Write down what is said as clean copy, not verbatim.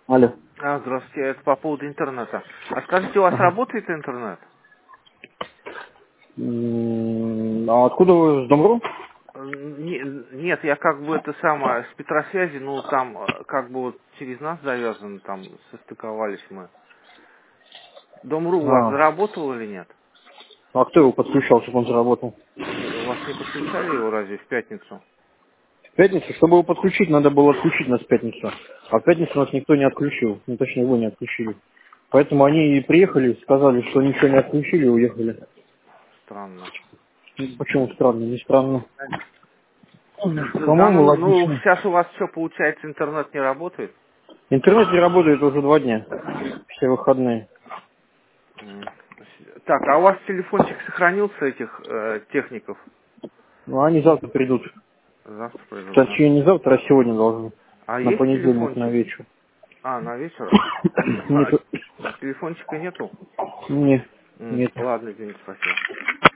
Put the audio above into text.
Алло. Здравствуйте, это по поводу интернета. А скажите, у вас Ага. работает интернет? А откуда вы, с Дом.ру? Нет, я как бы это самое, с Петросвязи, ну там как бы вот через нас завязано, там состыковались мы. Дом.ру у вас А, заработал или нет? а кто его подключал, чтобы он заработал? У вас не подключали его разве в пятницу? В пятницу? Чтобы его подключить, надо было отключить нас в пятницу. А в пятницу нас никто не отключил. Ну, точнее, его не отключили. Поэтому они и приехали, сказали, что ничего не отключили и уехали. Странно. Почему странно? Не странно. Да, По-моему, ну логично. сейчас у вас что получается, интернет не работает? Интернет не работает уже 2 дня. Все выходные. М. Так, а у вас телефончик сохранился этих техников? Ну, они завтра придут. Завтра придут, да? Точнее, не завтра, а сегодня должны. А На есть понедельник, на телефончик? вечер. На вечер? Нет. Телефончика нету? Нет. Нет. Ладно, извините, спасибо.